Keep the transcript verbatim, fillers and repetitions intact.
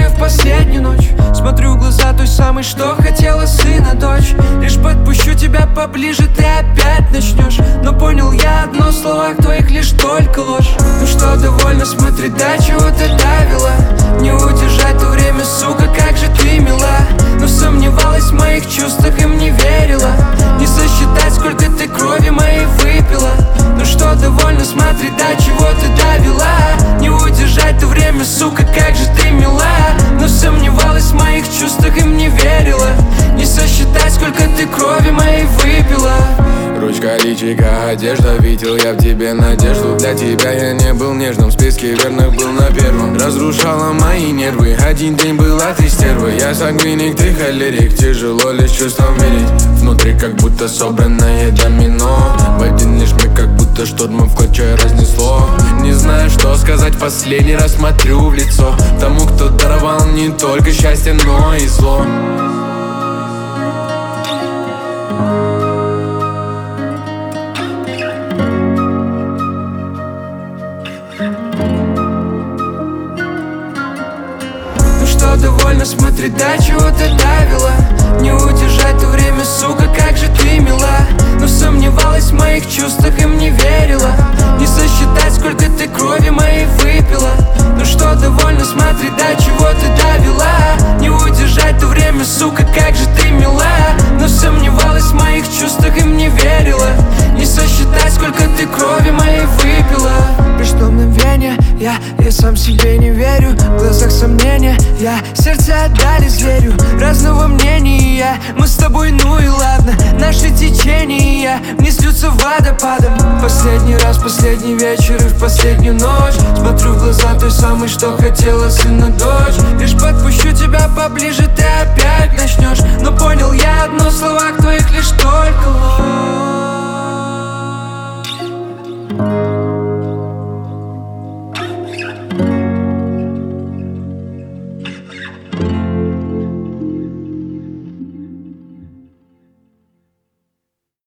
вечера в последнюю ночь. Смотрю в глаза той самой, что хотела сына, дочь. Лишь подпущу тебя поближе, ты опять начнешь. Но понял я одно, в словах твоих лишь только ложь. Ну что, довольно смотреть, да, чего ты давила? Не удержать то время, сука, как же ты мила. Но сомневалась в моих чувствах, им не верила. Не сосчитать, сколько ты крови моей выпила. Ну что, довольно смотреть, да, чего ты давила? Не удержать то время, сука, как же ты мила. Но сомневалась в моих чувствах, им не верила. Не сосчитать, сколько ты крови моей выпила. Ручка, личика, одежда, видел я в тебе надежду. Для тебя я не был нежным, в списке верных был на первом. Разрушала мои нервы, один день была ты стервой. Я сангвиник, ты холерик, тяжело лишь чувством верить. Внутри как будто собранное домино. В один лишь миг как будто штормом в клочья разнесло. Не знаю, что сказать, последний раз смотрю в лицо тому, кто даровал не только счастье, но и зло. Ну что, довольно смотреть, да, чего ты давила? Не удержать то время, сука, как же ты мила. Но сомневалась в моих чувствах, им не верила. Не сосчитать, сколько ты крови моей выпила. Ну что, довольно смотреть, да, чего ты давила? Не удержать то время, сука, как же ты мила. Но сомневалась в моих чувствах, им не верила. Не сосчитать, сколько ты крови моей выпила. Пришло мгновение, я, я сам себе не верю. В глазах сомнения, я сердце отдали зверю. Разного мнения, мы с тобой, ну и ладно. Наши течения не слются водопадом. Последний раз, последний вечер и в последнюю ночь. Смотрю в глаза той самой, что хотела сына, дочь. Лишь подпущу тебя поближе, ты опять начнешь.